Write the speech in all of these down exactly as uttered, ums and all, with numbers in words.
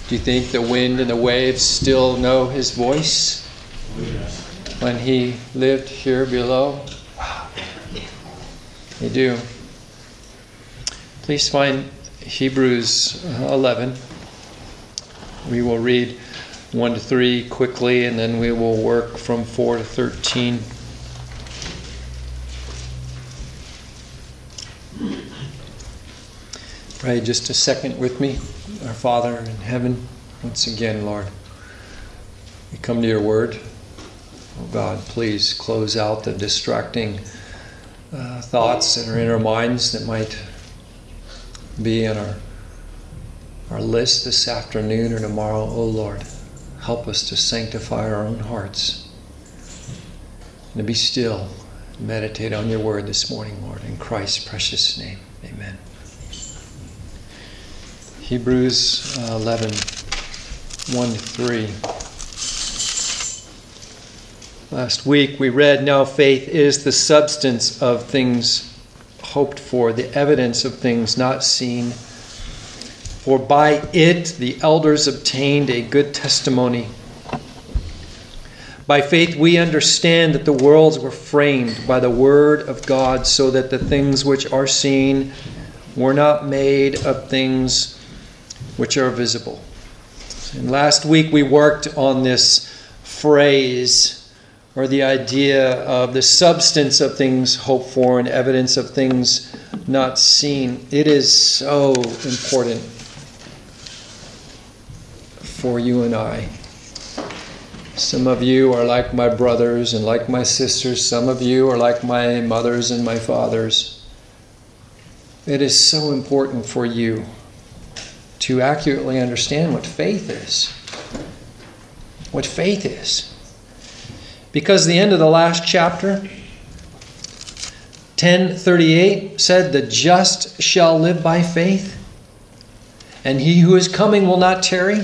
Do you think the wind and the waves still know his voice when he lived here below? They do. Please find Hebrews eleven. We will read one to three quickly, and then we will work from four to thirteen. Pray just a second with me. Our Father in heaven, once again, Lord, we come to your word. Oh God, please close out the distracting uh, thoughts that are in our minds that might be in our, our list this afternoon or tomorrow. Oh Lord, help us to sanctify our own hearts and to be still and meditate on your word this morning, Lord. In Christ's precious name, amen. Hebrews eleven, one to three. Last week we read, now faith is the substance of things hoped for, the evidence of things not seen. For by it the elders obtained a good testimony. By faith we understand that the worlds were framed by the word of God, so that the things which are seen were not made of things which are visible. And last week we worked on this phrase, or the idea of the substance of things hoped for and evidence of things not seen. It is so important for you and I. Some of you are like my brothers and like my sisters. Some of you are like my mothers and my fathers. It is so important for you to accurately understand what faith is. What faith is. Because the end of the last chapter, ten thirty-eight, said, the just shall live by faith, and he who is coming will not tarry.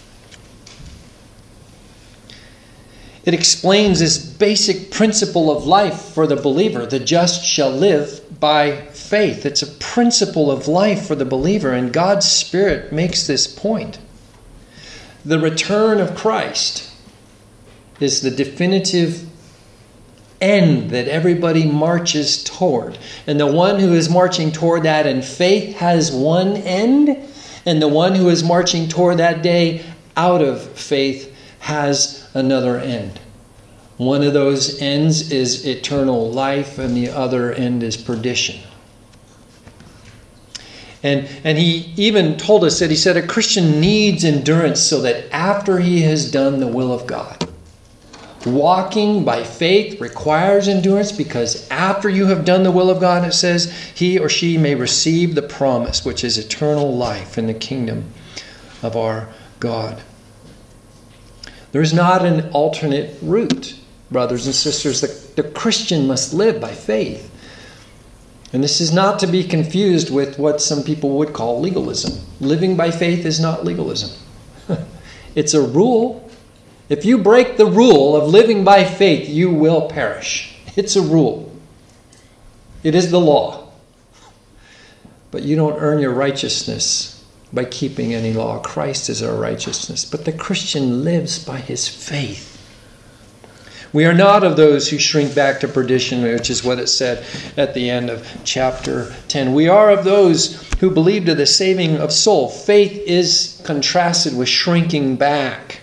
It explains this basic principle of life for the believer. The just shall live by faith. It's a principle of life for the believer, and God's Spirit makes this point. The return of Christ is the definitive end that everybody marches toward. And the one who is marching toward that in faith has one end, and the one who is marching toward that day out of faith has another end. One of those ends is eternal life, and the other end is perdition. And, and he even told us that he said a Christian needs endurance so that after he has done the will of God. Walking by faith requires endurance, because after you have done the will of God, it says he or she may receive the promise, which is eternal life in the kingdom of our God. There's not an alternate route, brothers and sisters. The, the Christian must live by faith. And this is not to be confused with what some people would call legalism. Living by faith is not legalism. It's a rule. If you break the rule of living by faith, you will perish. It's a rule. It is the law. But you don't earn your righteousness by keeping any law. Christ is our righteousness. But the Christian lives by his faith. We are not of those who shrink back to perdition, which is what it said at the end of chapter ten. We are of those who believe to the saving of soul. Faith is contrasted with shrinking back.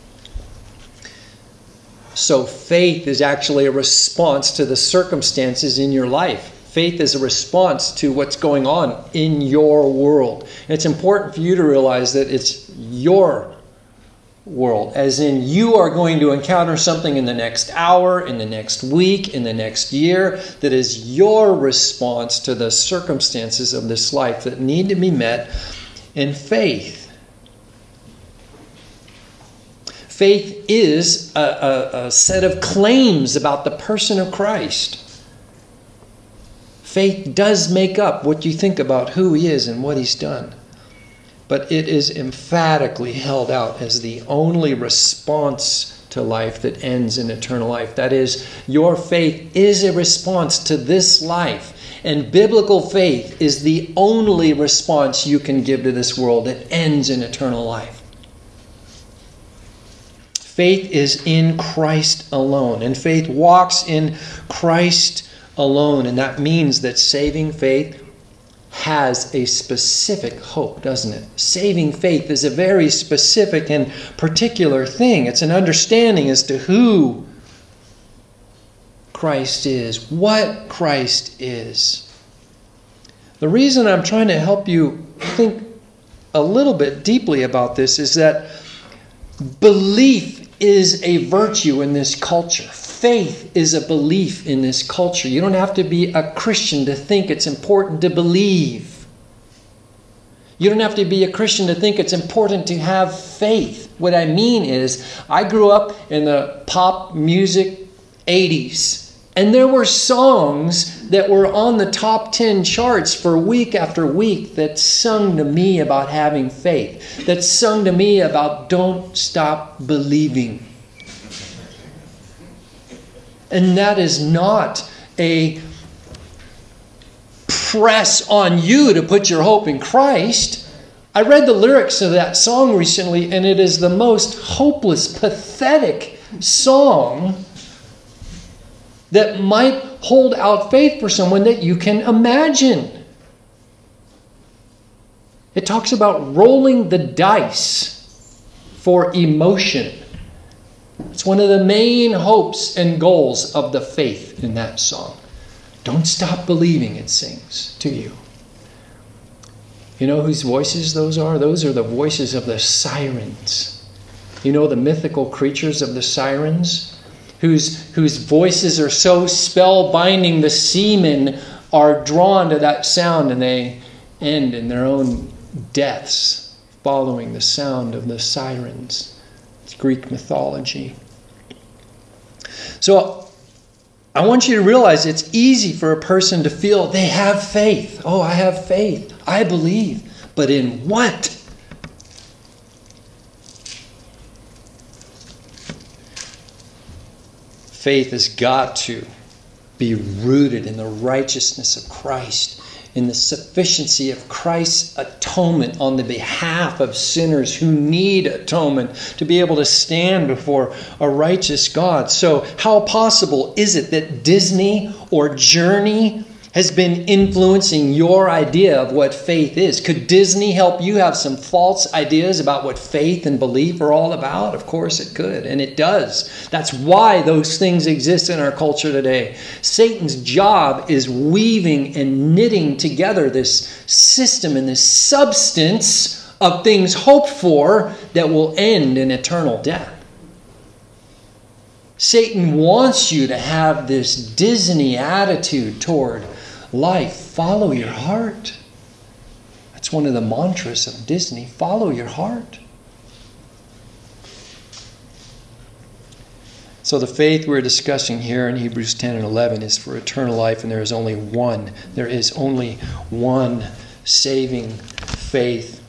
So faith is actually a response to the circumstances in your life. Faith is a response to what's going on in your world. And it's important for you to realize that it's your world, as in you are going to encounter something in the next hour, in the next week, in the next year, that is your response to the circumstances of this life that need to be met in faith. Faith is a, a, a set of claims about the person of Christ. Faith does make up what you think about who he is and what he's done. But it is emphatically held out as the only response to life that ends in eternal life. That is, your faith is a response to this life. And biblical faith is the only response you can give to this world that ends in eternal life. faith is in Christ alone. And faith walks in Christ alone. And that means that saving faith has a specific hope, doesn't it? Saving faith is a very specific and particular thing. It's an understanding as to who Christ is, what Christ is. The reason I'm trying to help you think a little bit deeply about this is that belief is a virtue in this culture. Faith is a belief in this culture. You don't have to be a Christian to think it's important to believe. You don't have to be a Christian to think it's important to have faith. What I mean is, I grew up in the pop music eighties. And there were songs that were on the top ten charts for week after week that sung to me about having faith. That sung to me about don't stop believing. And that is not a press on you to put your hope in Christ. I read the lyrics of that song recently, and it is the most hopeless, pathetic song that might hold out faith for someone that you can imagine. It talks about rolling the dice for emotion. It's one of the main hopes and goals of the faith in that song. Don't stop believing, it sings to you. You know whose voices those are? Those are the voices of the sirens. You know the mythical creatures of the sirens? Whose, whose voices are so spellbinding, the seamen are drawn to that sound and they end in their own deaths following the sound of the sirens. It's Greek mythology. So I want you to realize it's easy for a person to feel they have faith. Oh, I have faith. I believe. But in what? Faith has got to be rooted in the righteousness of Christ, in the sufficiency of Christ's atonement on the behalf of sinners who need atonement to be able to stand before a righteous God. So how possible is it that Disney or Journey has been influencing your idea of what faith is? Could Disney help you have some false ideas about what faith and belief are all about? Of course it could, and it does. That's why those things exist in our culture today. Satan's job is weaving and knitting together this system and this substance of things hoped for that will end in eternal death. Satan wants you to have this Disney attitude toward life. Follow your heart. That's one of the mantras of Disney. Follow your heart. So the faith we're discussing here in Hebrews ten and eleven is for eternal life, and there is only one. There is only one saving faith.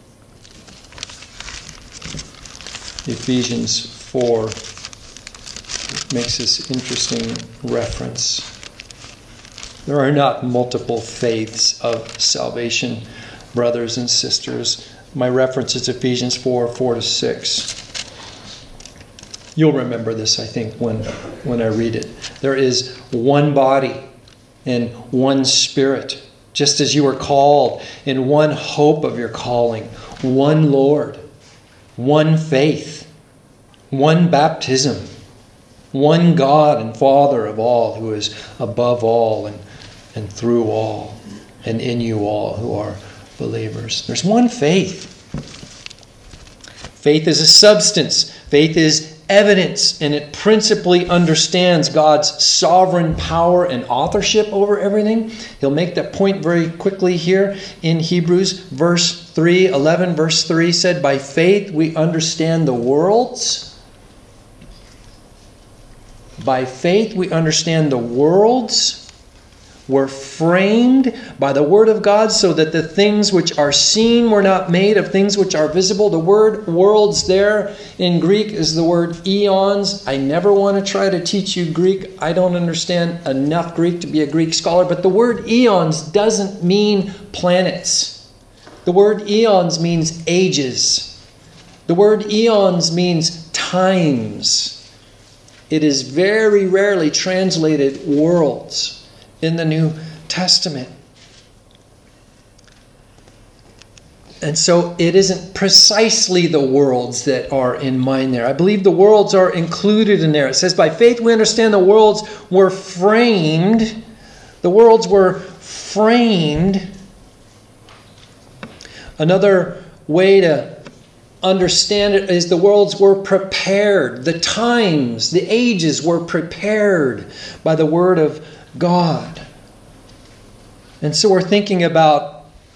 Ephesians four makes this interesting reference. There are not multiple faiths of salvation, brothers and sisters. My reference is Ephesians four, four to six. You'll remember this, I think, when, when I read it. There is one body and one Spirit, just as you were called, in one hope of your calling, one Lord, one faith, one baptism, one God and Father of all, who is above all and, and through all and in you all who are believers. There's one faith. Faith is a substance. Faith is evidence, and it principally understands God's sovereign power and authorship over everything. He'll make that point very quickly here in Hebrews verse three, eleven verse three said, by faith we understand the worlds. By faith we understand the worlds were framed by the word of God, so that the things which are seen were not made of things which are visible. The word worlds there in Greek is the word eons. I never want to try to teach you Greek. I don't understand enough Greek to be a Greek scholar. But the word eons doesn't mean planets. The word eons means ages. The word eons means time. times. It is very rarely translated worlds in the New Testament. And so it isn't precisely the worlds that are in mind there. I believe the worlds are included in there. It says, by faith we understand the worlds were framed. The worlds were framed. Another way to understand it is the worlds were prepared. The times, the ages were prepared by the Word of God. And so we're thinking about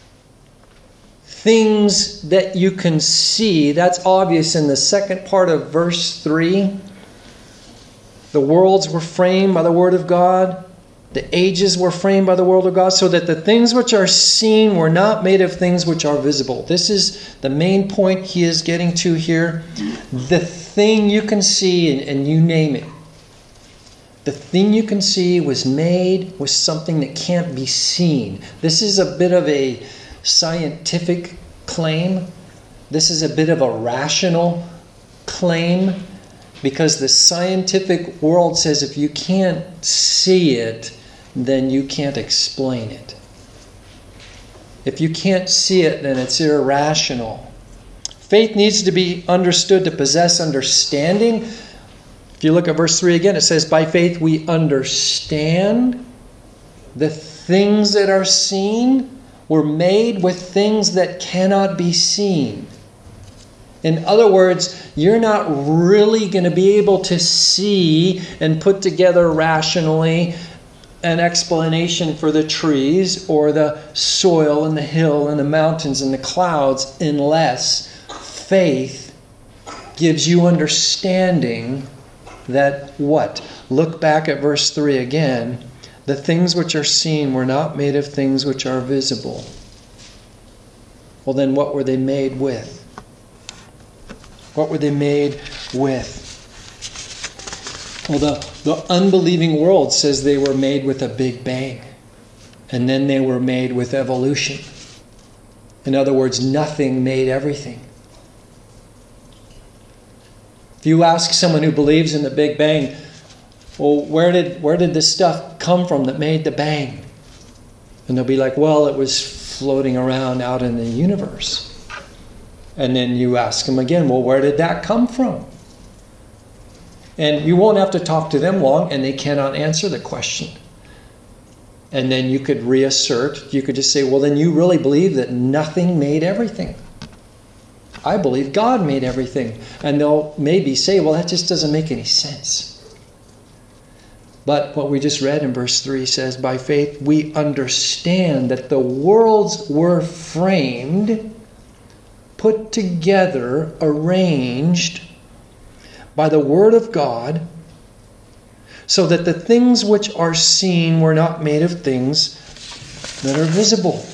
things that you can see. That's obvious in the second part of verse three. The worlds were framed by the Word of God. The ages were framed by the Word of God, so that the things which are seen were not made of things which are visible. This is the main point he is getting to here. The thing you can see, and, and you name it. The thing you can see was made with something that can't be seen. This is a bit of a scientific claim. This is a bit of a rational claim, because the scientific world says if you can't see it, then you can't explain it. If you can't see it, then it's irrational. Faith needs to be understood to possess understanding. If you look at verse three again, it says, by faith we understand the things that are seen were made with things that cannot be seen. In other words, you're not really going to be able to see and put together rationally an explanation for the trees or the soil and the hill and the mountains and the clouds unless faith gives you understanding that what? Look back at verse three again. The things which are seen were not made of things which are visible. Well, then what were they made with? What were they made with? Well, the, the unbelieving world says they were made with a big bang. And then they were made with evolution. In other words, nothing made everything. If you ask someone who believes in the Big Bang, well, where did where did this stuff come from that made the bang? And they'll be like, well, it was floating around out in the universe. And then you ask them again, well, where did that come from? And you won't have to talk to them long, and they cannot answer the question. And then you could reassert, you could just say, well, then you really believe that nothing made everything. I believe God made everything. And they'll maybe say, well, that just doesn't make any sense. But what we just read in verse three says, by faith we understand that the worlds were framed, put together, arranged by the Word of God, so that the things which are seen were not made of things that are visible.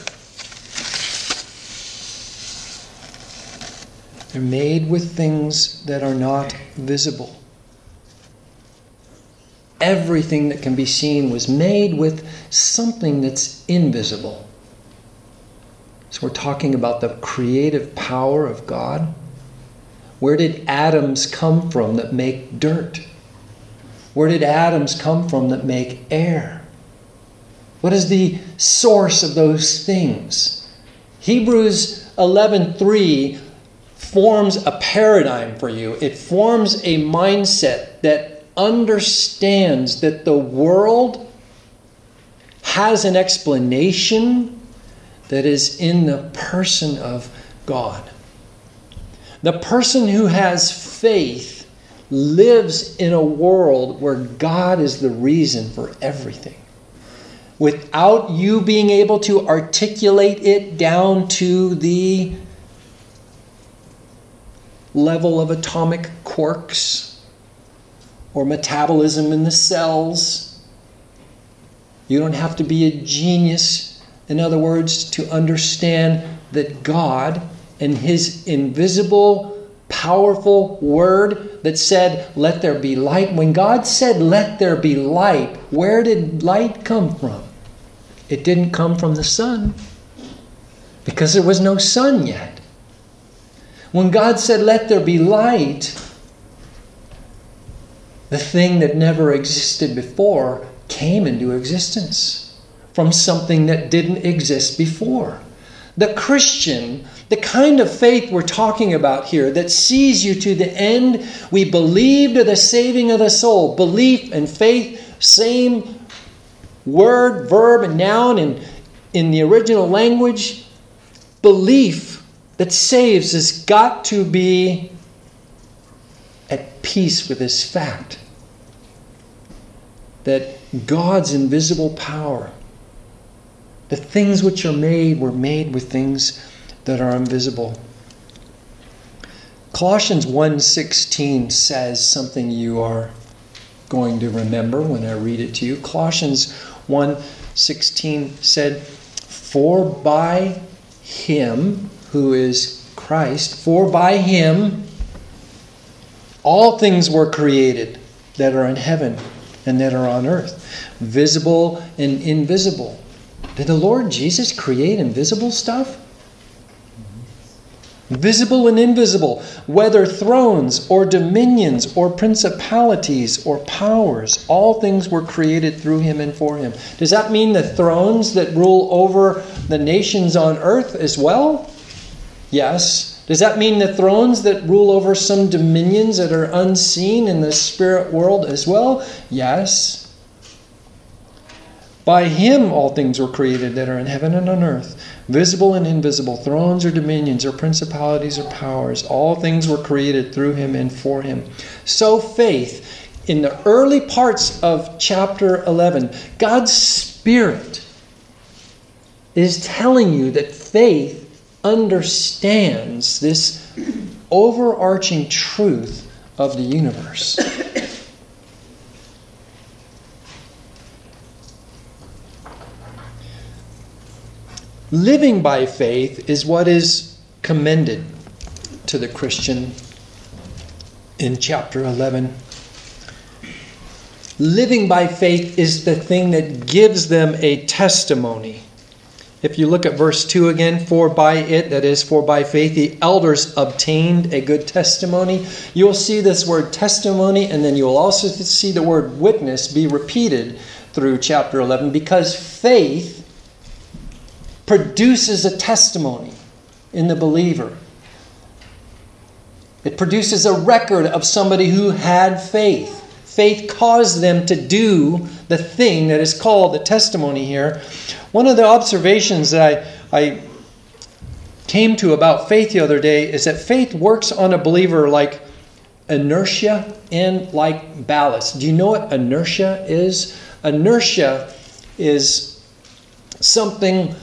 They're made with things that are not visible. Everything that can be seen was made with something that's invisible. So we're talking about the creative power of God. Where did atoms come from that make dirt? Where did atoms come from that make air? What is the source of those things? Hebrews eleven three forms a paradigm for you. It forms a mindset that understands that the world has an explanation that is in the person of God. The person who has faith lives in a world where God is the reason for everything. Without you being able to articulate it down to the level of atomic quarks or metabolism in the cells. You don't have to be a genius, in other words, to understand that God and His invisible, powerful Word that said, let there be light. When God said, let there be light, where did light come from? It didn't come from the sun, because there was no sun yet. When God said, let there be light, The thing that never existed before came into existence from something that didn't exist before. The Christian, the kind of faith we're talking about here that sees you to the end, we believe to the saving of the soul. Belief and faith, same word, verb, and noun in, in the original language. Belief that saves has got to be at peace with this fact that God's invisible power, the things which are made, were made with things that are invisible. Colossians one sixteen says something you are going to remember when I read it to you. Colossians one sixteen said, "For by Him," who is Christ, "for by Him all things were created that are in heaven and that are on earth, visible and invisible." Did the Lord Jesus create invisible stuff? Visible and invisible, whether thrones or dominions or principalities or powers, all things were created through Him and for Him. Does that mean the thrones that rule over the nations on earth as well? Yes. Does that mean the thrones that rule over some dominions that are unseen in the spirit world as well? Yes. By Him all things were created that are in heaven and on earth, visible and invisible, thrones or dominions or principalities or powers. All things were created through Him and for Him. So faith, in the early parts of chapter eleven, God's Spirit is telling you that faith understands this overarching truth of the universe. Living by faith is what is commended to the Christian in chapter eleven. Living by faith is the thing that gives them a testimony. If you look at verse two again, "For by it," that is, for by faith, "the elders obtained a good testimony." You'll see this word testimony, and then you'll also see the word witness be repeated through chapter eleven, because faith produces a testimony in the believer. It produces a record of somebody who had faith. Faith caused them to do the thing that is called the testimony here. One of the observations that I, I came to about faith the other day is that faith works on a believer like inertia and like ballast. Do you know what inertia is? Inertia is something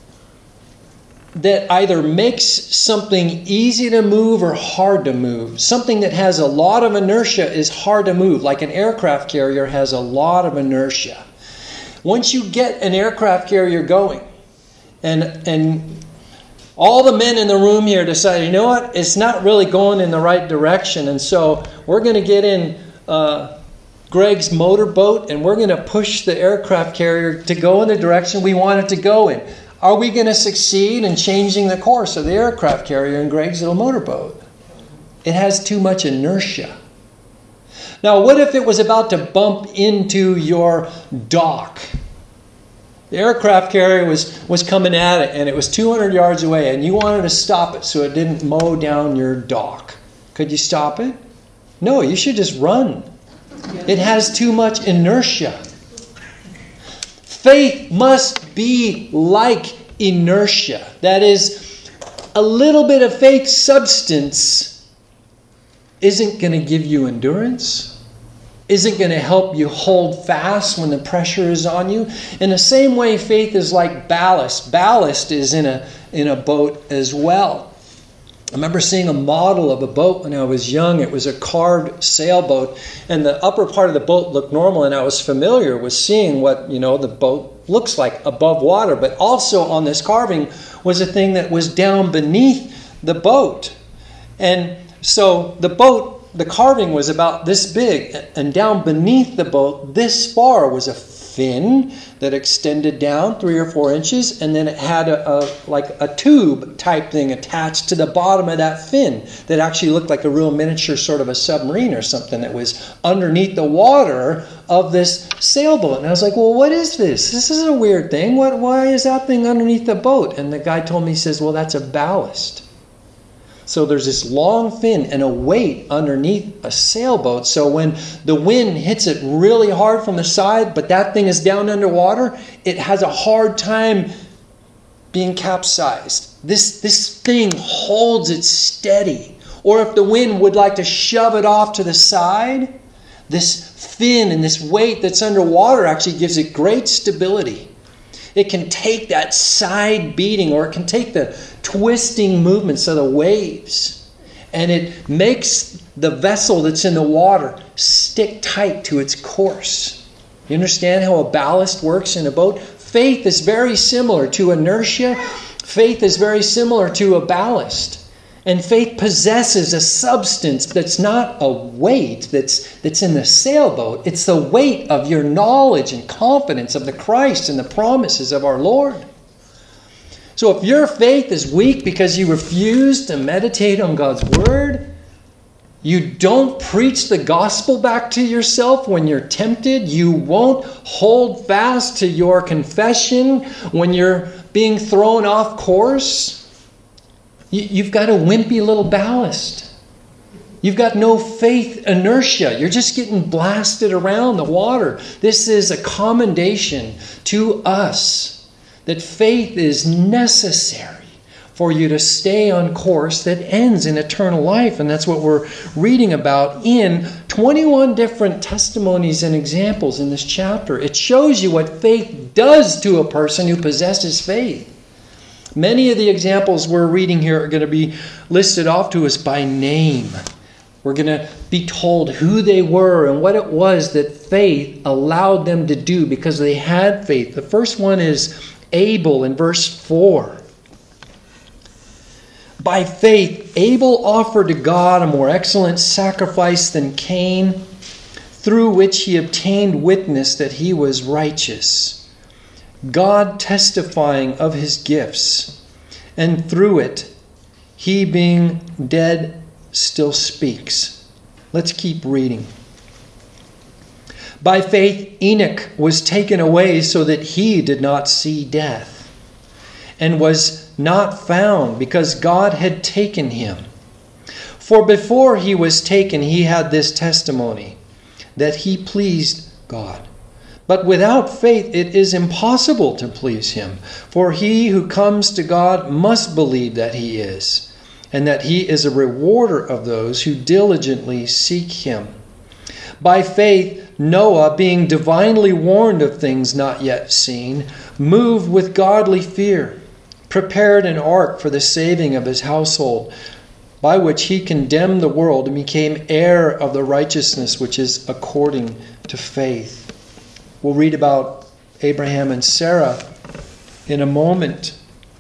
that either makes something easy to move or hard to move. Something that has a lot of inertia is hard to move, like an aircraft carrier has a lot of inertia. Once you get an aircraft carrier going, and and all the men in the room here decide, you know what, it's not really going in the right direction, and so we're going to get in uh, Greg's motorboat, and we're going to push the aircraft carrier to go in the direction we want it to go in. Are we going to succeed in changing the course of the aircraft carrier in Greg's little motorboat? It has too much inertia. Now, what if it was about to bump into your dock? The aircraft carrier was, was coming at it, and it was two hundred yards away, and you wanted to stop it so it didn't mow down your dock. Could you stop it? No, you should just run. It has too much inertia. Faith must be like inertia. That is, a little bit of faith substance isn't going to give you endurance, isn't going to help you hold fast when the pressure is on you. In the same way, faith is like ballast. Ballast is in a, in a boat as well. I remember seeing a model of a boat when I was young. It was a carved sailboat, and the upper part of the boat looked normal, and I was familiar with seeing what, you know, the boat looks like above water. But also on this carving was a thing that was down beneath the boat. And so the boat, the carving was about this big, and down beneath the boat, this far, was a fin that extended down three or four inches, and then it had a, a like a tube type thing attached to the bottom of that fin that actually looked like a real miniature sort of a submarine or something that was underneath the water of this sailboat. And I was like, well, what is this? This is a weird thing. What? Why is that thing underneath the boat? And the guy told me, he says, well, that's a ballast. So there's this long fin and a weight underneath a sailboat. So when the wind hits it really hard from the side, but that thing is down underwater, it has a hard time being capsized. This, this thing holds it steady. Or if the wind would like to shove it off to the side, this fin and this weight that's underwater actually gives it great stability. It can take that side beating, or it can take the twisting movements of the waves, and it makes the vessel that's in the water stick tight to its course. You understand how a ballast works in a boat? Faith is very similar to inertia. Faith is very similar to a ballast. And faith possesses a substance that's not a weight that's, that's in the sailboat. It's the weight of your knowledge and confidence of the Christ and the promises of our Lord. So if your faith is weak because you refuse to meditate on God's Word, you don't preach the gospel back to yourself when you're tempted, you won't hold fast to your confession when you're being thrown off course, you've got a wimpy little ballast. You've got no faith inertia. You're just getting blasted around the water. This is a commendation to us that faith is necessary for you to stay on course that ends in eternal life. And that's what we're reading about in twenty-one different testimonies and examples in this chapter. It shows you what faith does to a person who possesses faith. Many of the examples we're reading here are going to be listed off to us by name. We're going to be told who they were and what it was that faith allowed them to do because they had faith. The first one is Abel in verse four. By faith, Abel offered to God a more excellent sacrifice than Cain, through which he obtained witness that he was righteous, God testifying of his gifts, and through it, he being dead still speaks. Let's keep reading. By faith, Enoch was taken away so that he did not see death, and was not found because God had taken him. For before he was taken, he had this testimony, that he pleased God. But without faith it is impossible to please him. For he who comes to God must believe that he is, and that he is a rewarder of those who diligently seek him. By faith Noah, being divinely warned of things not yet seen, moved with godly fear, prepared an ark for the saving of his household, by which he condemned the world and became heir of the righteousness which is according to faith. We'll read about Abraham and Sarah in a moment.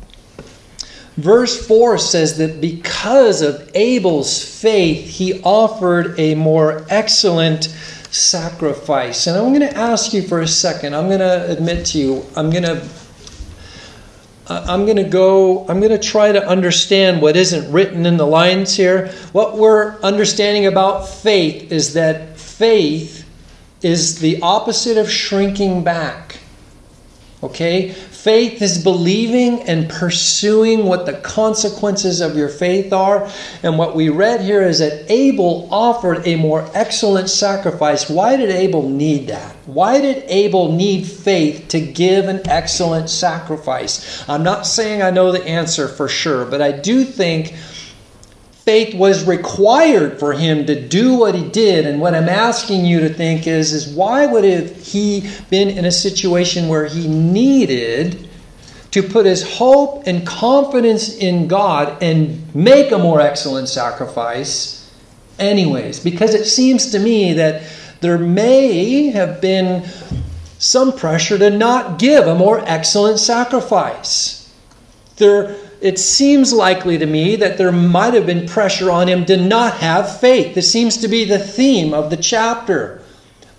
Verse four says that because of Abel's faith, he offered a more excellent sacrifice. And I'm going to ask you for a second. I'm going to admit to you, I'm going to I'm going to go, I'm going to try to understand what isn't written in the lines here. What we're understanding about faith is that faith is the opposite of shrinking back. Okay? Faith is believing and pursuing what the consequences of your faith are. And what we read here is that Abel offered a more excellent sacrifice. Why did Abel need that? Why did Abel need faith to give an excellent sacrifice? I'm not saying I know the answer for sure, but I do think faith was required for him to do what he did. And what I'm asking you to think is, is why would have he been in a situation where he needed to put his hope and confidence in God and make a more excellent sacrifice anyways? Because it seems to me that there may have been some pressure to not give a more excellent sacrifice. There It seems likely to me that there might have been pressure on him to not have faith. This seems to be the theme of the chapter.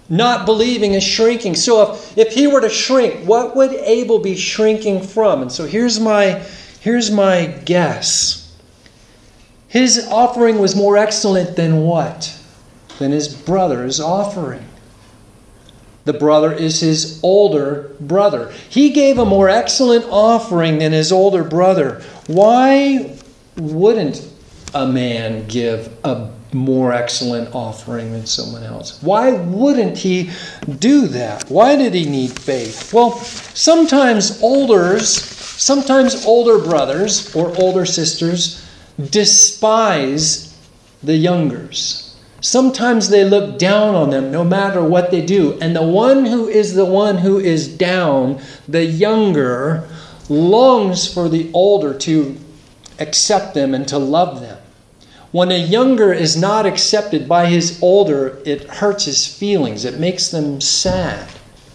Not believing is shrinking. So if, if he were to shrink, what would Abel be shrinking from? And so here's my, here's my guess. His offering was more excellent than what? Than his brother's offering. The brother is his older brother. He gave a more excellent offering than his older brother. Why wouldn't a man give a more excellent offering than someone else? Why wouldn't he do that? Why did he need faith? Well, sometimes olders, sometimes older brothers or older sisters despise the youngers. Sometimes they look down on them no matter what they do. And the one who is the one who is down, the younger, longs for the older to accept them and to love them. When a younger is not accepted by his older, it hurts his feelings. It makes them sad.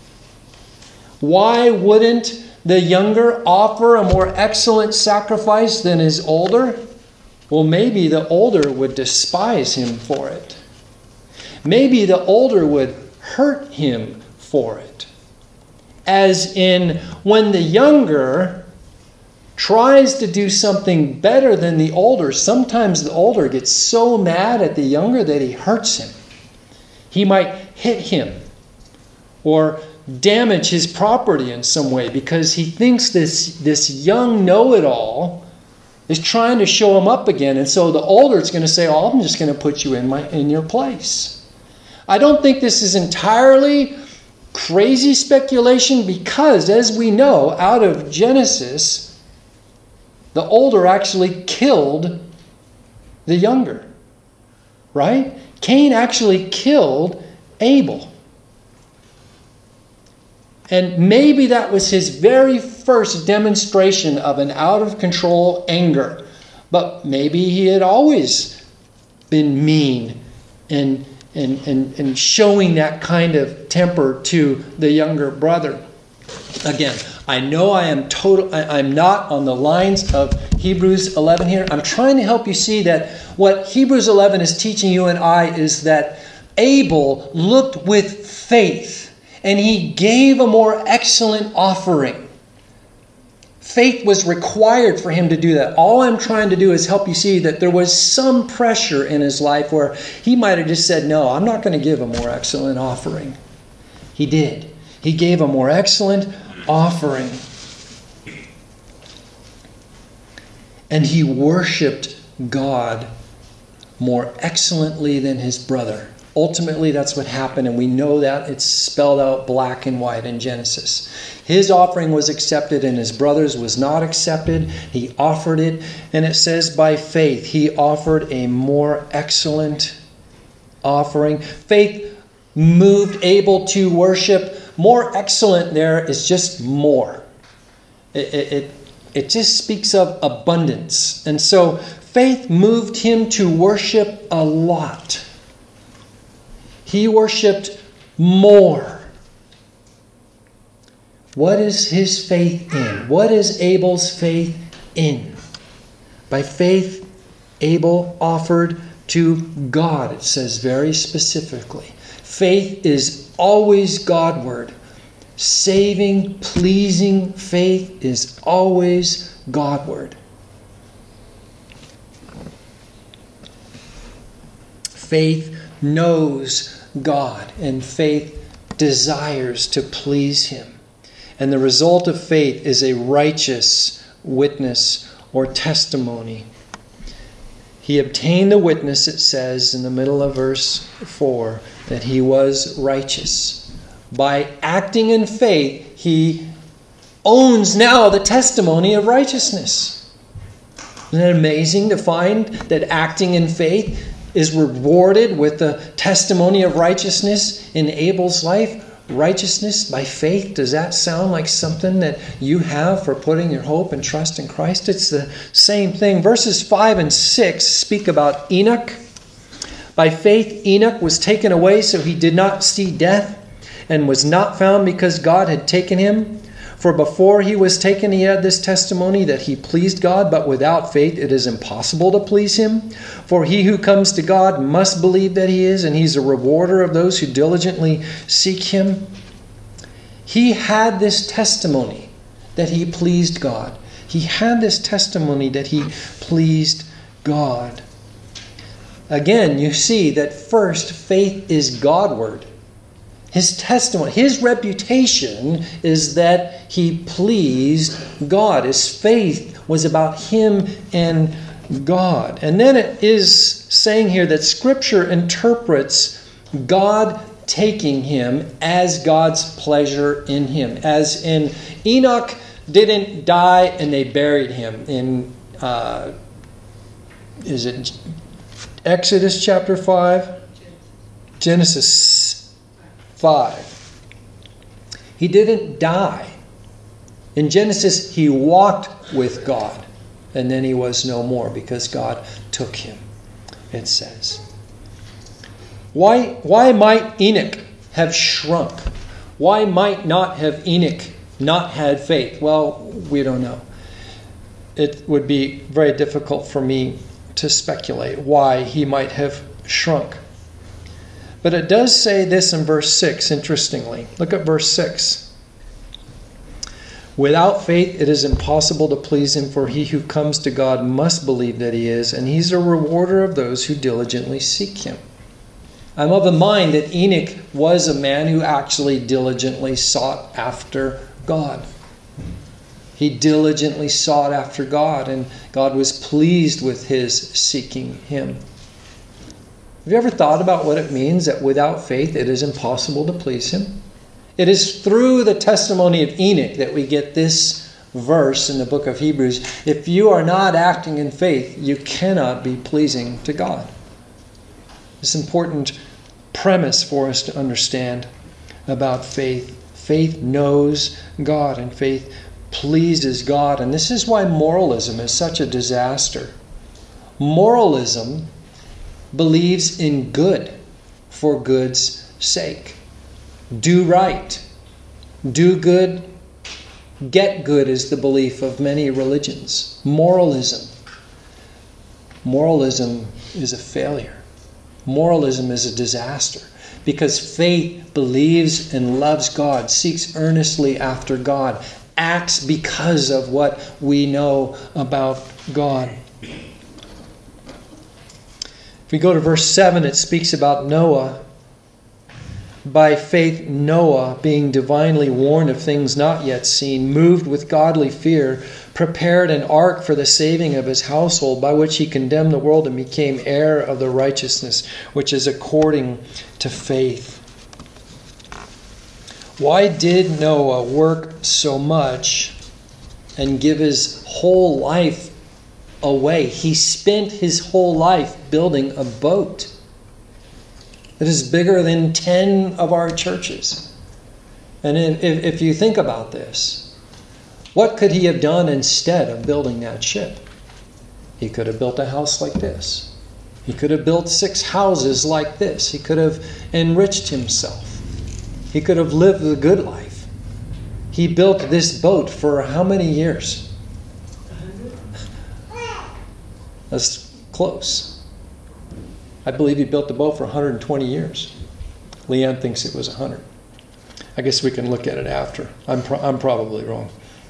Why wouldn't the younger offer a more excellent sacrifice than his older? Well, maybe the older would despise him for it. Maybe the older would hurt him for it. As in, when the younger tries to do something better than the older, sometimes the older gets so mad at the younger that he hurts him. He might hit him or damage his property in some way because he thinks this, this young know-it-all is trying to show him up again. And so the older is going to say, oh, I'm just going to put you in my in your place. I don't think this is entirely crazy speculation because, as we know, out of Genesis, the older actually killed the younger. Right? Cain actually killed Abel. And maybe that was his very first demonstration of an out-of-control anger. But maybe he had always been mean and, and, and, and showing that kind of temper to the younger brother. Again, I know I am total. I, I'm not on the lines of Hebrews eleven here. I'm trying to help you see that what Hebrews eleven is teaching you and I is that Abel looked with faith. And he gave a more excellent offering. Faith was required for him to do that. All I'm trying to do is help you see that there was some pressure in his life where he might have just said, no, I'm not going to give a more excellent offering. He did. He gave a more excellent offering. And he worshiped God more excellently than his brother. Ultimately, that's what happened, and we know that. It's spelled out black and white in Genesis. His offering was accepted, and his brother's was not accepted. He offered it, and it says by faith, he offered a more excellent offering. Faith moved Abel to worship. More excellent there is just more. It, it, it, it just speaks of abundance. And so faith moved him to worship a lot. He worshipped more. What is his faith in? What is Abel's faith in? By faith, Abel offered to God, it says very specifically. Faith is always Godward. Saving, pleasing faith is always Godward. Faith knows God, and faith desires to please Him. And the result of faith is a righteous witness or testimony. He obtained the witness, it says in the middle of verse four, that he was righteous. By acting in faith, he owns now the testimony of righteousness. Isn't it amazing to find that acting in faith is rewarded with the testimony of righteousness in Abel's life? Righteousness by faith, does that sound like something that you have for putting your hope and trust in Christ? It's the same thing. Verses five and six speak about Enoch. By faith, Enoch was taken away so he did not see death, and was not found because God had taken him. For before he was taken, he had this testimony that he pleased God, but without faith it is impossible to please him. For he who comes to God must believe that he is, and he's a rewarder of those who diligently seek him. He had this testimony that he pleased God. He had this testimony that he pleased God. Again, you see that first, faith is Godward. His testimony, his reputation is that he pleased God. His faith was about him and God. And then it is saying here that Scripture interprets God taking him as God's pleasure in him. As in, Enoch didn't die and they buried him. In, uh, is it Exodus chapter five? Genesis five. He didn't die. In Genesis, he walked with God, and then he was no more because God took him, it says. Why, why might Enoch have shrunk? Why might not have Enoch not had faith? Well, we don't know. It would be very difficult for me to speculate why he might have shrunk. But it does say this in verse six, interestingly. Look at verse six. Without faith it is impossible to please him, for he who comes to God must believe that he is, and he's a rewarder of those who diligently seek him. I'm of the mind that Enoch was a man who actually diligently sought after God. He diligently sought after God, and God was pleased with his seeking him. Have you ever thought about what it means that without faith it is impossible to please him? It is through the testimony of Enoch that we get this verse in the book of Hebrews. If you are not acting in faith, you cannot be pleasing to God. It's an important premise for us to understand about faith. Faith knows God, and faith pleases God. And this is why moralism is such a disaster. Moralism believes in good for good's sake. Do right. Do good. Get good is the belief of many religions. Moralism. Moralism is a failure. Moralism is a disaster. Because faith believes and loves God, seeks earnestly after God, acts because of what we know about God. If we go to verse seven, it speaks about Noah. By faith, Noah, being divinely warned of things not yet seen, moved with godly fear, prepared an ark for the saving of his household, by which he condemned the world and became heir of the righteousness which is according to faith. Why did Noah work so much and give his whole life away? He spent his whole life building a boat that is bigger than ten of our churches. And if, if you think about this, what could he have done instead of building that ship? He could have built a house like this. He could have built six houses like this. He could have enriched himself. He could have lived the good life. He built this boat for how many years? That's close. I believe he built the boat for one hundred twenty years. Leanne thinks it was one hundred. I guess we can look at it after. I'm, pro- I'm probably wrong.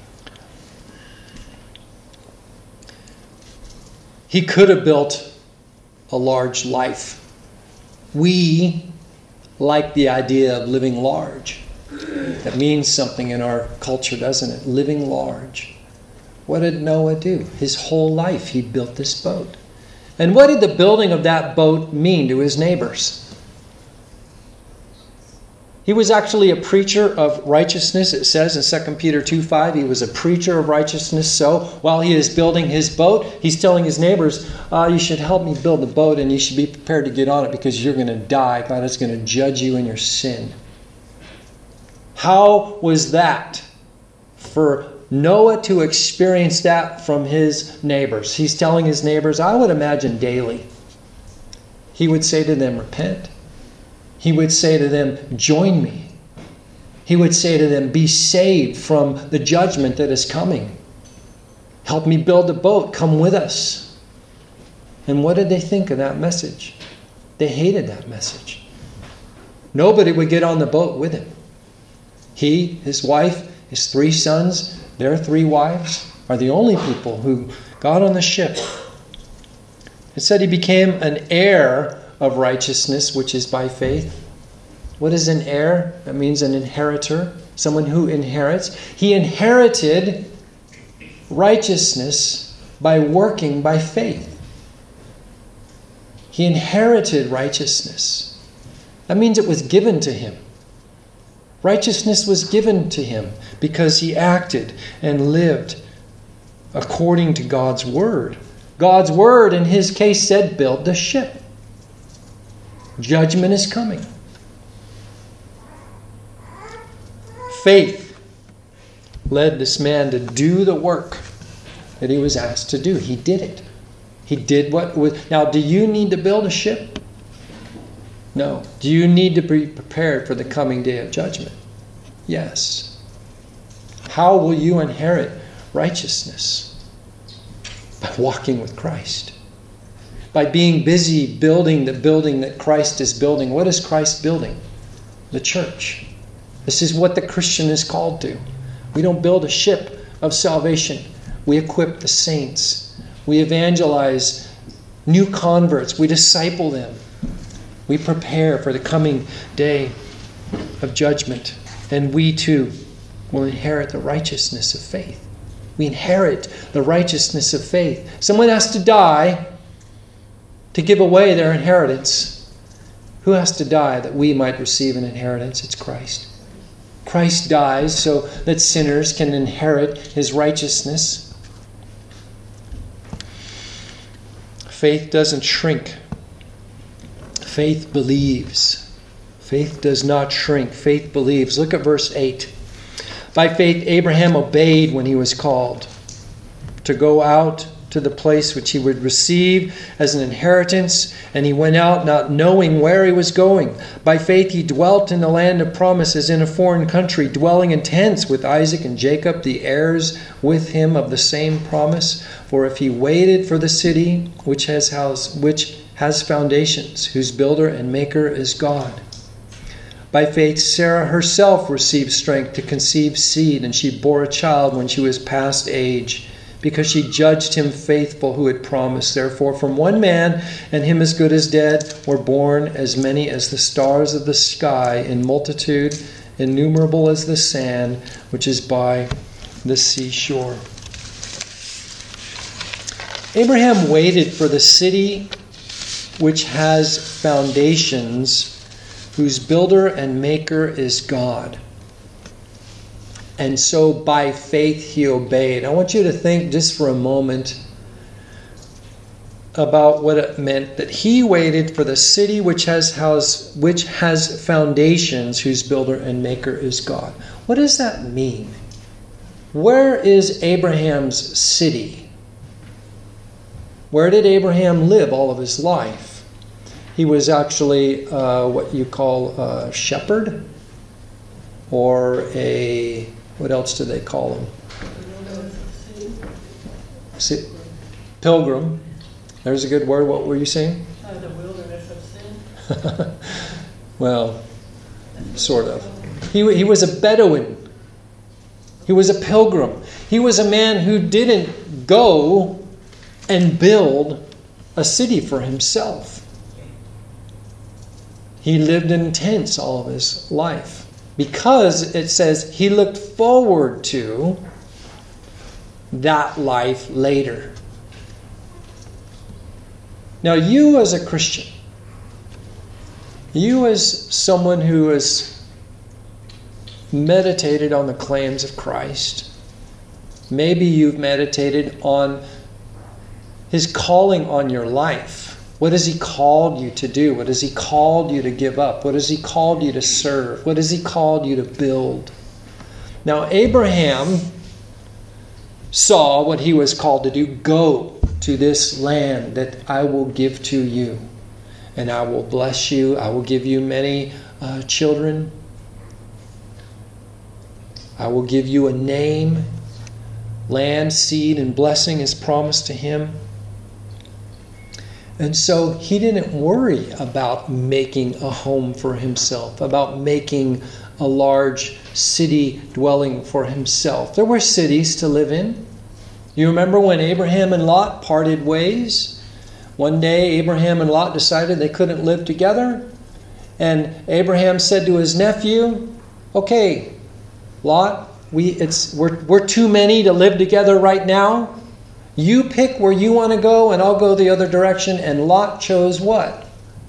He could have built a large life. We like the idea of living large. That means something in our culture, doesn't it? Living large. What did Noah do? His whole life he built this boat. And what did the building of that boat mean to his neighbors? He was actually a preacher of righteousness. It says in Second Peter two five, he was a preacher of righteousness. So while he is building his boat, he's telling his neighbors, uh, you should help me build the boat, and you should be prepared to get on it because you're going to die. God is going to judge you in your sin. How was that for Noah to experience that from his neighbors? He's telling his neighbors, I would imagine daily, he would say to them, repent. He would say to them, join me. He would say to them, be saved from the judgment that is coming. Help me build a boat. Come with us. And what did they think of that message? They hated that message. Nobody would get on the boat with him. He, his wife, his three sons, their three wives are the only people who got on the ship. It said he became an heir of righteousness, which is by faith. What is an heir? That means an inheritor, someone who inherits. He inherited righteousness by working by faith. He inherited righteousness. That means it was given to him. Righteousness was given to him because he acted and lived according to God's word. God's word, in his case, said, build the ship. Judgment is coming. Faith led this man to do the work that he was asked to do. He did it. He did what was... Now, do you need to build a ship? No. Do you need to be prepared for the coming day of judgment? Yes. How will you inherit righteousness? By walking with Christ. By being busy building the building that Christ is building. What is Christ building? The church. This is what the Christian is called to. We don't build a ship of salvation. We equip the saints. We evangelize new converts. We disciple them. We prepare for the coming day of judgment. And we too will inherit the righteousness of faith. We inherit the righteousness of faith. Someone has to die to give away their inheritance. Who has to die that we might receive an inheritance? It's Christ. Christ dies so that sinners can inherit his righteousness. Faith doesn't shrink. Faith believes. Faith does not shrink. Faith believes. Look at verse eight. By faith, Abraham obeyed when he was called to go out to the place which he would receive as an inheritance, and he went out not knowing where he was going. By faith, he dwelt in the land of promise as in a foreign country, dwelling in tents with Isaac and Jacob, the heirs with him of the same promise. For if he waited for the city which has house, which has foundations, whose builder and maker is God. By faith, Sarah herself received strength to conceive seed, and she bore a child when she was past age, because she judged him faithful who had promised. Therefore, from one man, and him as good as dead, were born as many as the stars of the sky, in multitude, innumerable as the sand, which is by the seashore. Abraham waited for the city which has foundations, whose builder and maker is God. And so by faith he obeyed. I want you to think just for a moment about what it meant that he waited for the city which has house, which has foundations, whose builder and maker is God. What does that mean? Where is Abraham's city? Where did Abraham live all of his life? He was actually uh, what you call a shepherd, or a, what else do they call him? See, pilgrim. There's a good word. What were you saying? Uh, the wilderness of sin. Well, sort of. He, he was a Bedouin. He was a pilgrim. He was a man who didn't go and build a city for himself. He lived in tents all of his life, because it says he looked forward to that life later. Now, you as a Christian, you as someone who has meditated on the claims of Christ, maybe you've meditated on his calling on your life. What has he called you to do? What has he called you to give up? What has he called you to serve? What has he called you to build? Now, Abraham saw what he was called to do. Go to this land that I will give to you, and I will bless you. I will give you many uh, children. I will give you a name, land, seed, and blessing is promised to him. And so he didn't worry about making a home for himself, about making a large city dwelling for himself. There were cities to live in. You remember when Abraham and Lot parted ways? One day Abraham and Lot decided they couldn't live together. And Abraham said to his nephew, okay, Lot, we, it's, we're, we're too many to live together right now. You pick where you want to go and I'll go the other direction. And Lot chose what?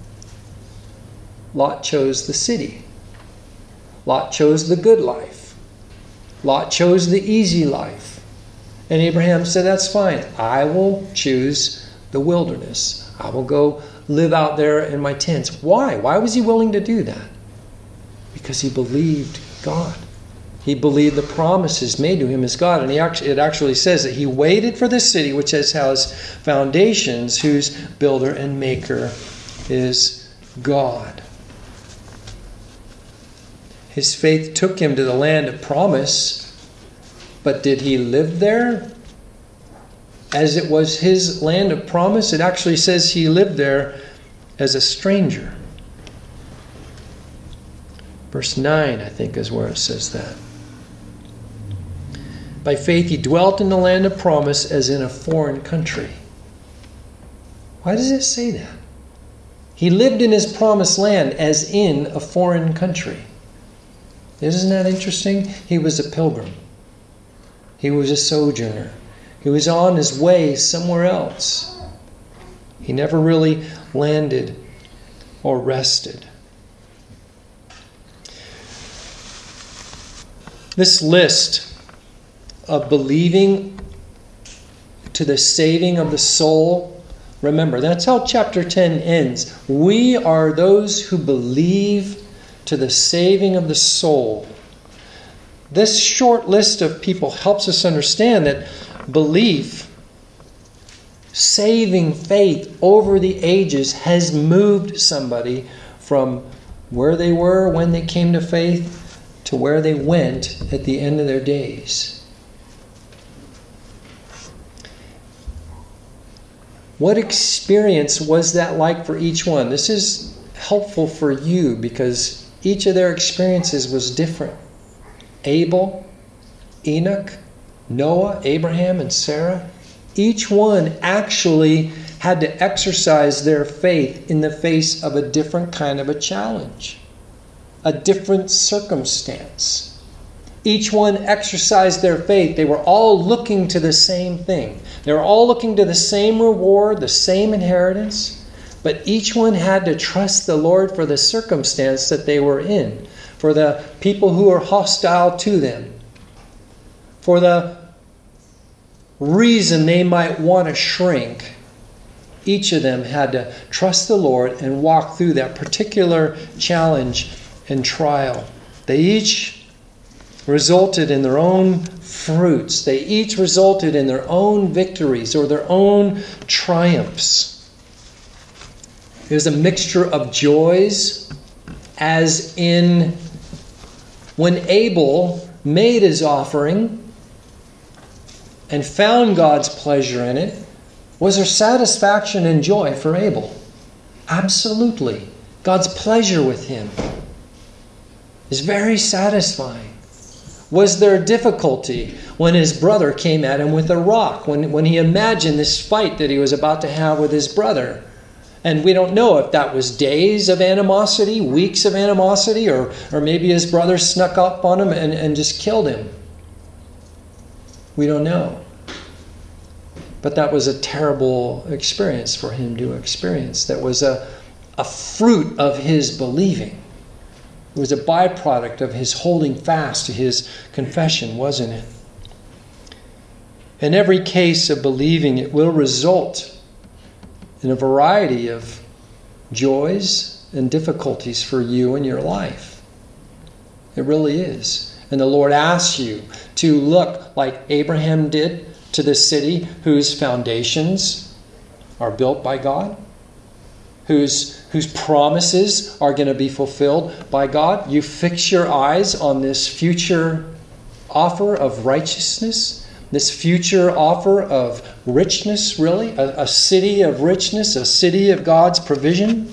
Lot chose the city. Lot chose the good life. Lot chose the easy life. And Abraham said, that's fine. I will choose the wilderness. I will go live out there in my tents. Why? Why was he willing to do that? Because he believed God. He believed the promises made to him as God. And he actually, it actually says that he waited for the city which has, has foundations, whose builder and maker is God. His faith took him to the land of promise, but did he live there as it was his land of promise? It actually says he lived there as a stranger. Verse nine, I think, is where it says that. By faith he dwelt in the land of promise as in a foreign country. Why does it say that? He lived in his promised land as in a foreign country. Isn't that interesting? He was a pilgrim. He was a sojourner. He was on his way somewhere else. He never really landed or rested. This list of believing to the saving of the soul, remember, that's how chapter ten ends. We are those who believe to the saving of the soul. This short list of people helps us understand that belief, saving faith over the ages, has moved somebody from where they were when they came to faith to where they went at the end of their days. What experience was that like for each one? This is helpful for you because each of their experiences was different. Abel, Enoch, Noah, Abraham, and Sarah, each one actually had to exercise their faith in the face of a different kind of a challenge, a different circumstance. Each one exercised their faith. They were all looking to the same thing. They were all looking to the same reward, the same inheritance. But each one had to trust the Lord for the circumstance that they were in, for the people who were hostile to them, for the reason they might want to shrink. Each of them had to trust the Lord and walk through that particular challenge and trial. They each resulted in their own fruits. They each resulted in their own victories or their own triumphs. It was a mixture of joys, as in when Abel made his offering and found God's pleasure in it. Was there satisfaction and joy for Abel? Absolutely. God's pleasure with him is very satisfying. Was there difficulty when his brother came at him with a rock, when, when he imagined this fight that he was about to have with his brother? And we don't know if that was days of animosity, weeks of animosity, or, or maybe his brother snuck up on him and, and just killed him. We don't know. But that was a terrible experience for him to experience. That was a, a fruit of his believing. It was a byproduct of his holding fast to his confession, wasn't it? In every case of believing, it will result in a variety of joys and difficulties for you in your life. It really is. And the Lord asks you to look like Abraham did to the city whose foundations are built by God, whose, whose promises are going to be fulfilled by God. You fix your eyes on this future offer of righteousness, this future offer of richness, really, a, a city of richness, a city of God's provision.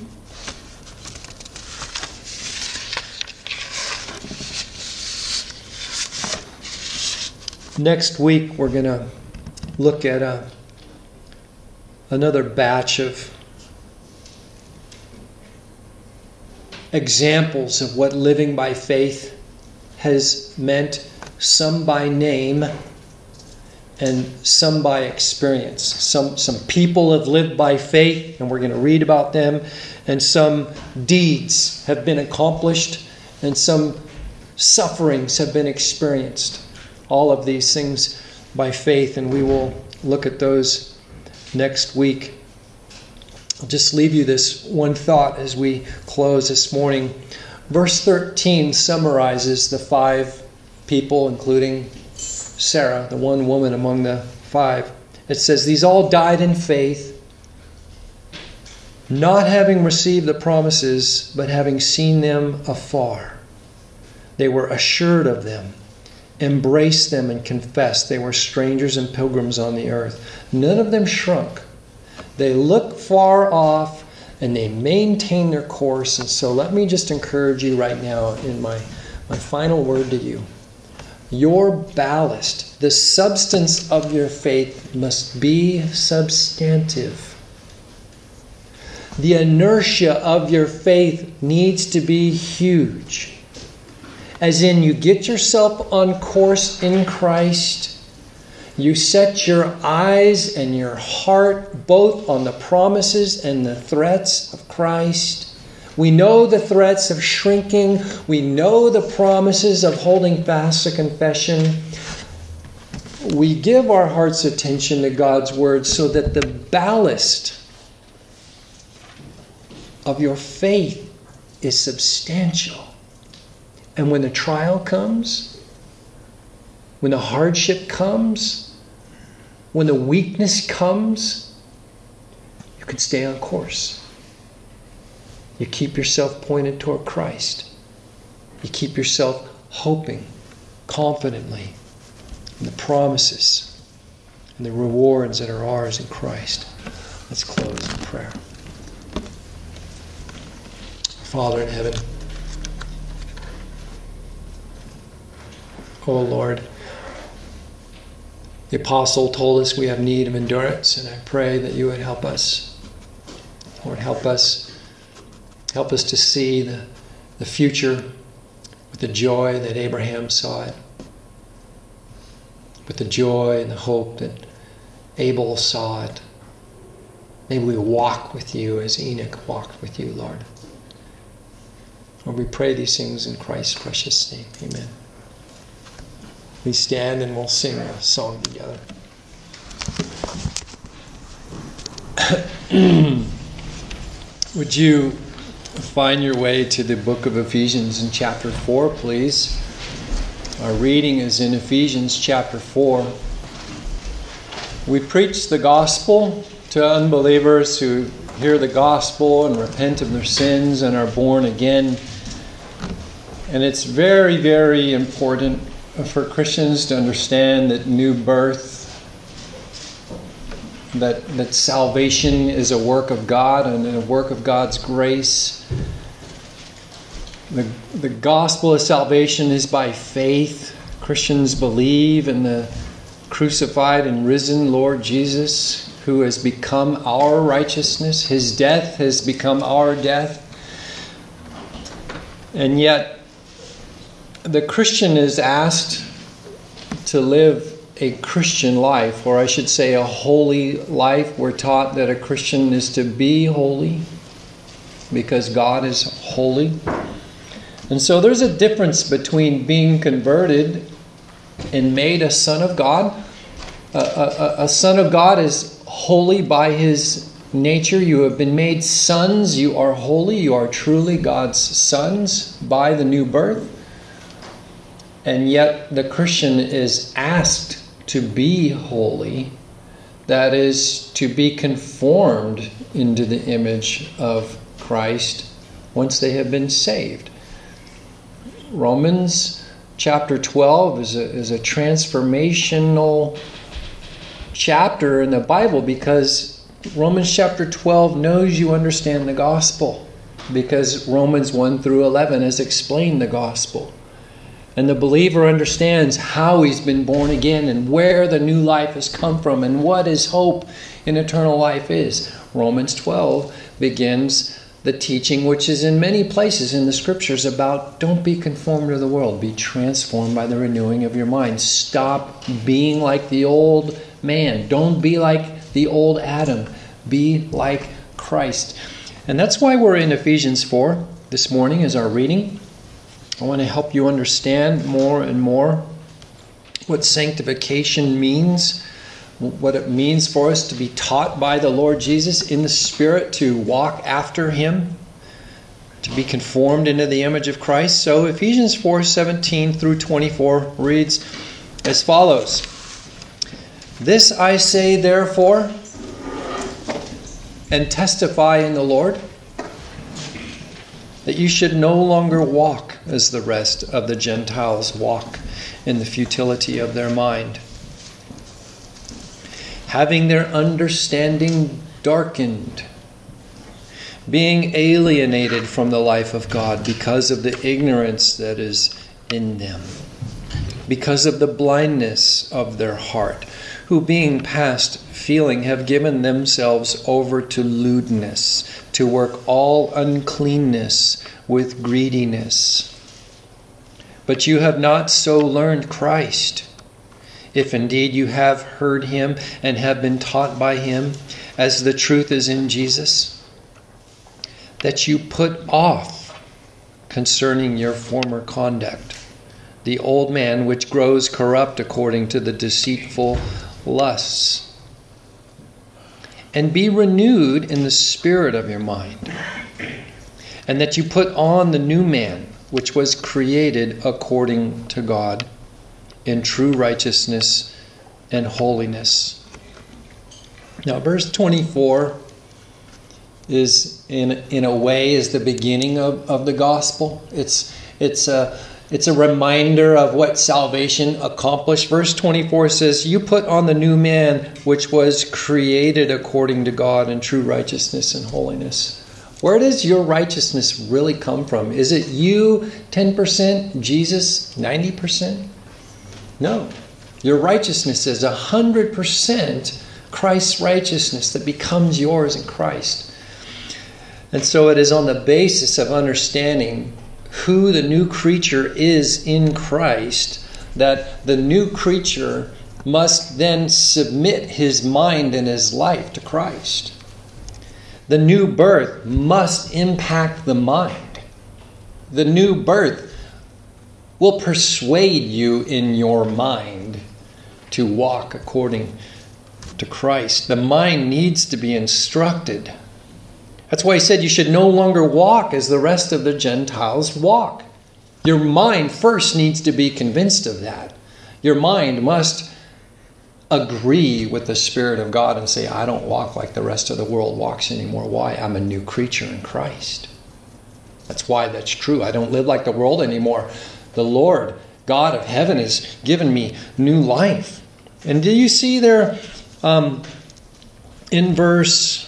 Next week, we're going to look at a, another batch of examples of what living by faith has meant, some by name and some by experience. Some, some people have lived by faith, and we're going to read about them, and some deeds have been accomplished, and some sufferings have been experienced. All of these things by faith, and we will look at those next week. I'll just leave you this one thought as we close this morning. Verse thirteen summarizes the five people, including Sarah, the one woman among the five. It says, these all died in faith, not having received the promises, but having seen them afar. They were assured of them, embraced them, and confessed they were strangers and pilgrims on the earth. None of them shrunk. They looked far off, and they maintained their course. And so let me just encourage you right now in my, my final word to you. Your ballast, the substance of your faith, must be substantive. The inertia of your faith needs to be huge. As in, you get yourself on course in Christ. You set your eyes and your heart both on the promises and the threats of Christ. We know the threats of shrinking. We know the promises of holding fast to confession. We give our heart's attention to God's word so that the ballast of your faith is substantial. And when the trial comes, when the hardship comes, when the weakness comes, you can stay on course. You keep yourself pointed toward Christ. You keep yourself hoping confidently in the promises and the rewards that are ours in Christ. Let's close in prayer. Father in heaven, oh Lord, the apostle told us we have need of endurance, and I pray that you would help us. Lord, help us. Help us to see the, the future with the joy that Abraham saw it, with the joy and the hope that Abel saw it. May we walk with you as Enoch walked with you, Lord. Lord, we pray these things in Christ's precious name. Amen. We stand and we'll sing a song together. Would you find your way to the book of Ephesians in chapter four, please? Our reading is in Ephesians chapter four. We preach the gospel to unbelievers who hear the gospel and repent of their sins and are born again. And it's very, very important for Christians to understand that new birth, that, that salvation is a work of God and a work of God's grace. The, the gospel of salvation is by faith. Christians believe in the crucified and risen Lord Jesus, who has become our righteousness. His death has become our death. And yet, the Christian is asked to live a Christian life, or I should say a holy life. We're taught that a Christian is to be holy because God is holy. And so there's a difference between being converted and made a son of God. A, a, a son of God is holy by his nature. You have been made sons. You are holy. You are truly God's sons by the new birth. And yet the Christian is asked to be holy. That is, to be conformed into the image of Christ once they have been saved. Romans chapter twelve is a, is a transformational chapter in the Bible, because Romans chapter twelve knows you understand the gospel, because Romans one through eleven has explained the gospel. And the believer understands how he's been born again and where the new life has come from and what his hope in eternal life is. Romans twelve begins the teaching, which is in many places in the scriptures, about don't be conformed to the world, be transformed by the renewing of your mind. Stop being like the old man. Don't be like the old Adam. Be like Christ. And that's why we're in Ephesians four this morning as our reading. I want to help you understand more and more what sanctification means, what it means for us to be taught by the Lord Jesus in the Spirit, to walk after Him, to be conformed into the image of Christ. So Ephesians four seventeen through twenty-four reads as follows. This I say therefore, and testify in the Lord, that you should no longer walk as the rest of the Gentiles walk, in the futility of their mind, having their understanding darkened, being alienated from the life of God because of the ignorance that is in them, because of the blindness of their heart, who being past feeling have given themselves over to lewdness, to work all uncleanness with greediness. But you have not so learned Christ, if indeed you have heard Him and have been taught by Him, as the truth is in Jesus, that you put off concerning your former conduct the old man which grows corrupt according to the deceitful lusts, and be renewed in the spirit of your mind, and that you put on the new man, which was created according to God, in true righteousness and holiness. Now, verse twenty-four is, in in a way, is the beginning of, of the gospel. It's it's a It's a reminder of what salvation accomplished. Verse twenty-four says, you put on the new man, which was created according to God in true righteousness and holiness. Where does your righteousness really come from? Is it you ten percent, Jesus ninety percent? No. Your righteousness is one hundred percent Christ's righteousness that becomes yours in Christ. And so it is on the basis of understanding who the new creature is in Christ that the new creature must then submit his mind and his life to Christ. The new birth must impact the mind. The new birth will persuade you in your mind to walk according to Christ. The mind needs to be instructed. That's why he said you should no longer walk as the rest of the Gentiles walk. Your mind first needs to be convinced of that. Your mind must agree with the Spirit of God and say, I don't walk like the rest of the world walks anymore. Why? I'm a new creature in Christ. That's why that's true. I don't live like the world anymore. The Lord, God of heaven, has given me new life. And do you see there um, in verse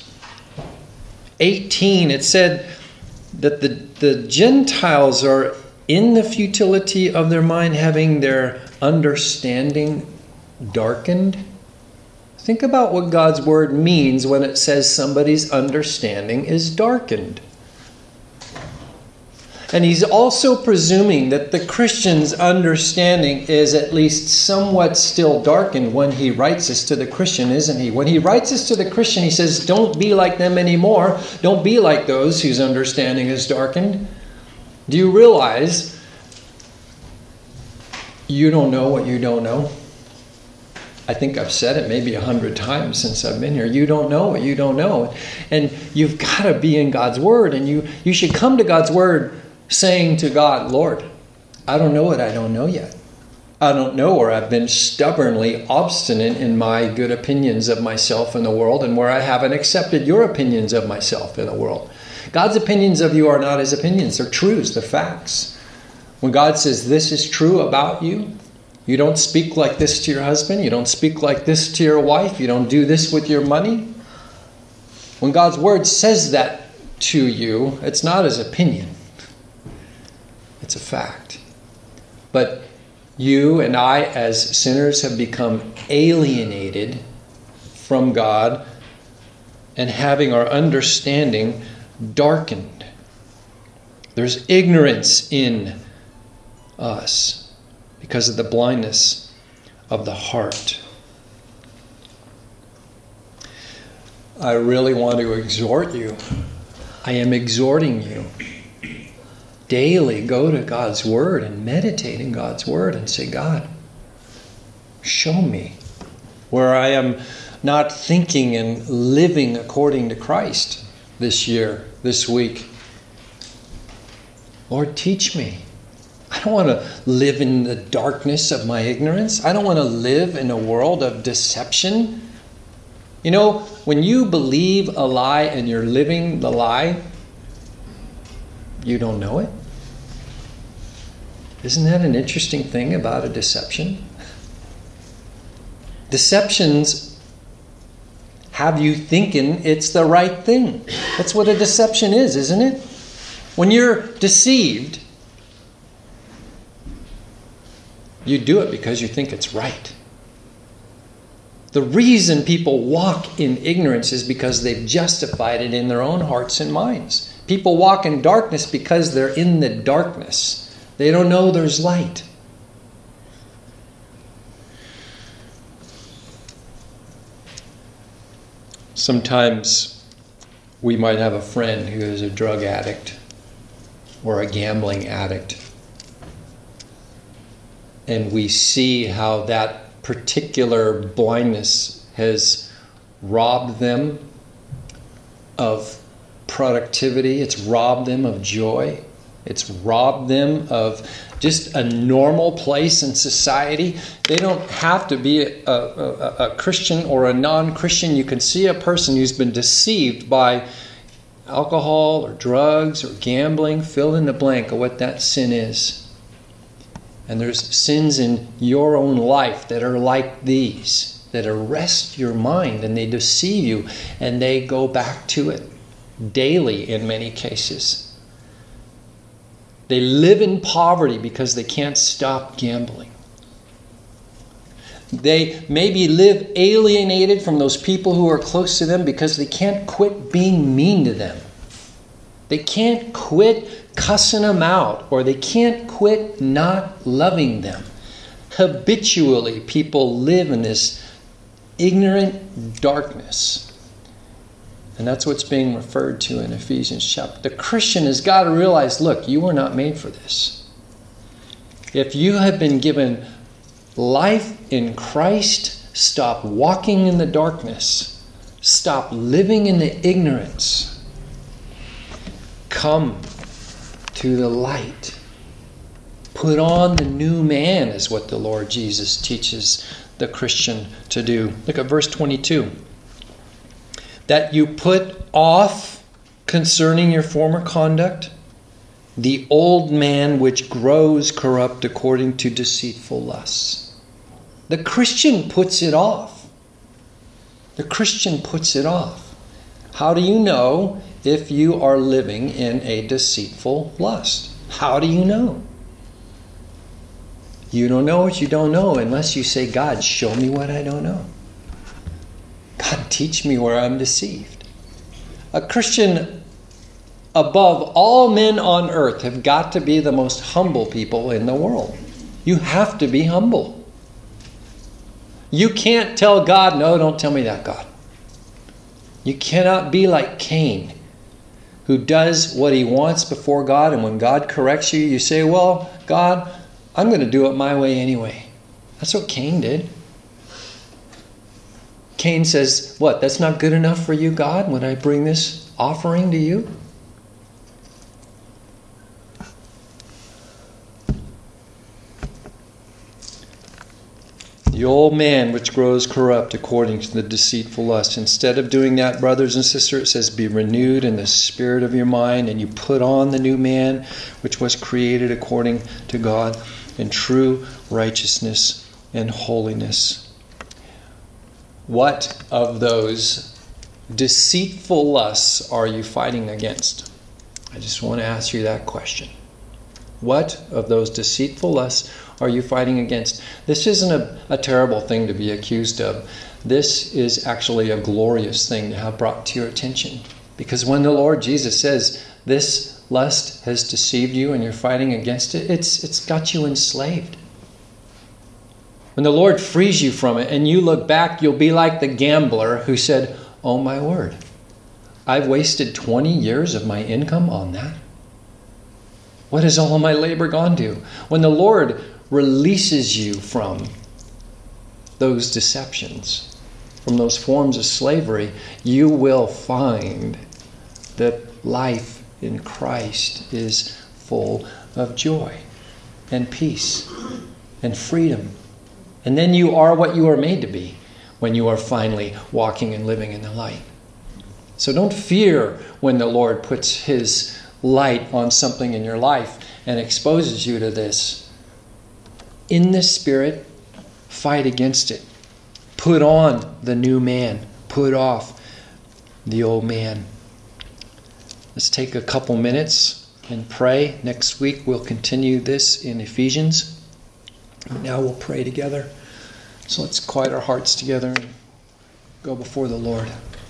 eighteen, it said that the, the Gentiles are in the futility of their mind, having their understanding darkened. Think about what God's word means when it says somebody's understanding is darkened. And he's also presuming that the Christian's understanding is at least somewhat still darkened when he writes this to the Christian, isn't he? When he writes this to the Christian, he says, don't be like them anymore. Don't be like those whose understanding is darkened. Do you realize you don't know what you don't know? I think I've said it maybe a hundred times since I've been here. You don't know what you don't know. And you've got to be in God's word. And you, you should come to God's word saying to God, Lord, I don't know what I don't know yet. I don't know where I've been stubbornly obstinate in my good opinions of myself in the world, and where I haven't accepted your opinions of myself in the world. God's opinions of you are not his opinions. They're truths. They're facts. When God says this is true about you, you don't speak like this to your husband, you don't speak like this to your wife, you don't do this with your money. When God's word says that to you, it's not his opinion. It's a fact. But you and I as sinners have become alienated from God and having our understanding darkened. There's ignorance in us because of the blindness of the heart. I really want to exhort you. I am exhorting you. Daily go to God's Word and meditate in God's Word and say, God, show me where I am not thinking and living according to Christ this year, this week. Lord, teach me. I don't want to live in the darkness of my ignorance. I don't want to live in a world of deception. You know, when you believe a lie and you're living the lie, you don't know it. Isn't that an interesting thing about a deception? Deceptions have you thinking it's the right thing. That's what a deception is, isn't it? When you're deceived, you do it because you think it's right. The reason people walk in ignorance is because they've justified it in their own hearts and minds. People walk in darkness because they're in the darkness. They don't know there's light. Sometimes we might have a friend who is a drug addict or a gambling addict, and we see how that particular blindness has robbed them of productivity. It's robbed them of joy. It's robbed them of just a normal place in society. They don't have to be a, a, a Christian or a non-Christian. You can see a person who's been deceived by alcohol or drugs or gambling. Fill in the blank of what that sin is. And there's sins in your own life that are like these, that arrest your mind and they deceive you and they go back to it daily in many cases. They live in poverty because they can't stop gambling. They maybe live alienated from those people who are close to them because they can't quit being mean to them. They can't quit cussing them out, or they can't quit not loving them. Habitually, people live in this ignorant darkness. And that's what's being referred to in Ephesians chapter. The Christian has got to realize, look, you were not made for this. If you have been given life in Christ, stop walking in the darkness. Stop living in the ignorance. Come to the light. Put on the new man is what the Lord Jesus teaches the Christian to do. Look at verse twenty-two. That you put off concerning your former conduct the old man which grows corrupt according to deceitful lusts. The Christian puts it off. The Christian puts it off. How do you know if you are living in a deceitful lust? How do you know? You don't know what you don't know unless you say, God, show me what I don't know. God, teach me where I'm deceived. A Christian, above all men on earth, have got to be the most humble people in the world. You have to be humble. You can't tell God, no, don't tell me that, God. You cannot be like Cain, who does what he wants before God, and when God corrects you, you say, well, God, I'm going to do it my way anyway. That's what Cain did. Cain says, what, that's not good enough for you, God, when I bring this offering to you? The old man which grows corrupt according to the deceitful lust. Instead of doing that, brothers and sisters, it says, be renewed in the spirit of your mind, and you put on the new man which was created according to God in true righteousness and holiness. What of those deceitful lusts are you fighting against? I just want to ask you that question. What of those deceitful lusts are you fighting against? This isn't a, a terrible thing to be accused of. This is actually a glorious thing to have brought to your attention. Because when the Lord Jesus says, this lust has deceived you and you're fighting against it, it's it's got you enslaved. When the Lord frees you from it and you look back, you'll be like the gambler who said, oh my word, I've wasted twenty years of my income on that. What has all of my labor gone to? When the Lord releases you from those deceptions, from those forms of slavery, you will find that life in Christ is full of joy and peace and freedom. And then you are what you are made to be when you are finally walking and living in the light. So don't fear when the Lord puts His light on something in your life and exposes you to this. In the Spirit, fight against it. Put on the new man. Put off the old man. Let's take a couple minutes and pray. Next week we'll continue this in Ephesians. Now we'll pray together. So let's quiet our hearts together and go before the Lord.